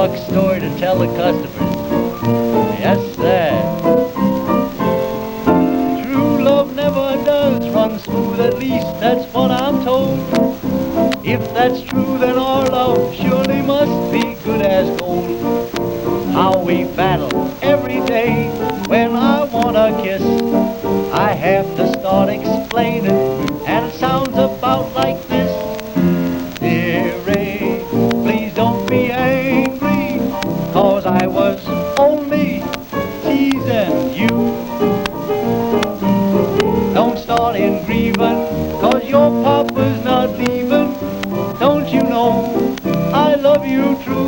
buck story to tell the customers. Yes, sir. True love never does run smooth, at least that's what I'm told. If that's true, then our love surely must be good as gold. How we battle every day when I want a kiss. I have to start explaining, and it sounds about like this. Dear Ray, please don't be angry, 'cause I was only teasing you. Don't start in grieving, 'cause your papa's not leaving. Don't you know I love you true?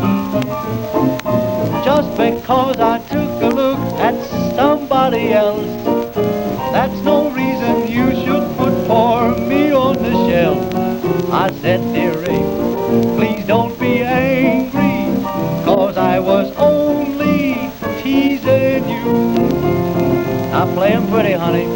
Just because I took a look at somebody else, that's no reason you should put poor me on the shelf. I said, dear Ray, please don't be angry, 'cause I was only teasing you. Now play 'em pretty, honey.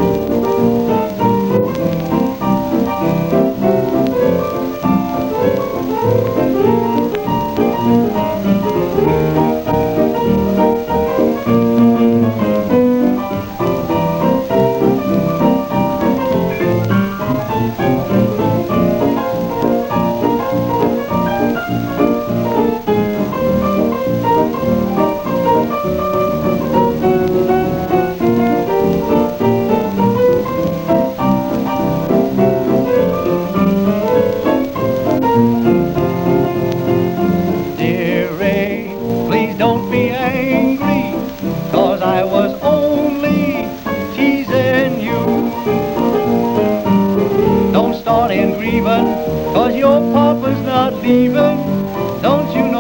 Please don't be angry, 'cause I was only teasing you. Don't start in grieving, 'cause your papa's not leaving. Don't you know